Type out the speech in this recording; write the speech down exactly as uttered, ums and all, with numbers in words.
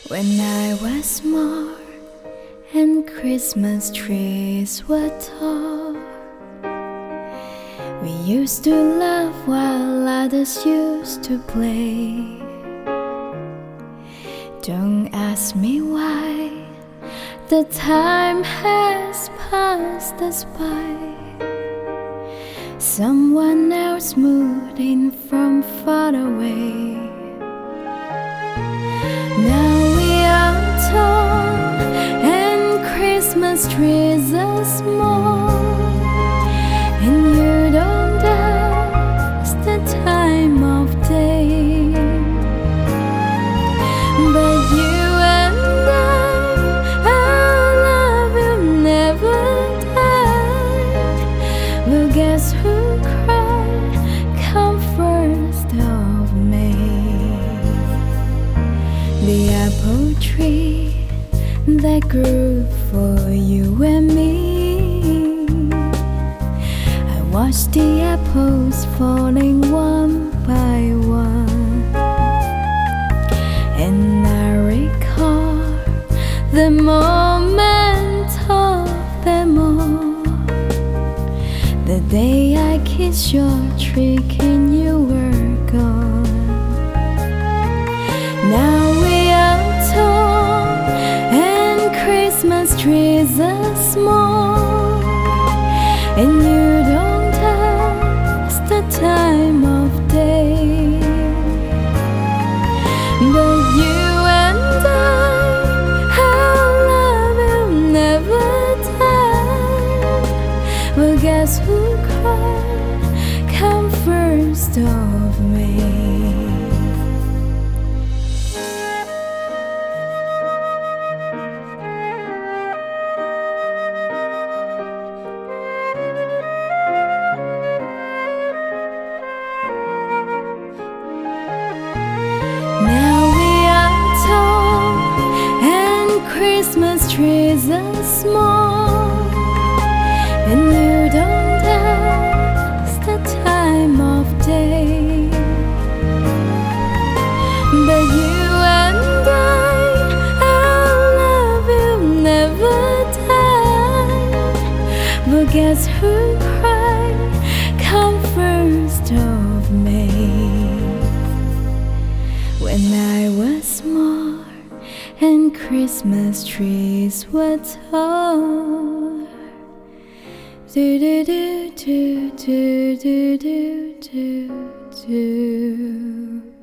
When I was small and Christmas trees were tall, we used to laugh while others used to play. Don't ask me why, the time has passed us by. Someone else moved in from far away. Now we are tall and Christmas trees are small, and you don't ask the time of day. But you and I, our love will never die. Well, guess who cried come first of May? The apple tree that grew for you and me. I watched the apples falling one by one, and I recall the moment of them all, the day I kissed your cheek and you were gone. Now we are tall and Christmas trees are small, and you don't ask the time of day. But you and I, our love will never die. Well, guess who cried come first of May? Christmas trees are small, and you don't ask the time of day. But you and I, our love will never die. But guess who cried come first of May? When I was small and Christmas trees were tall. Do do do do do do do do do.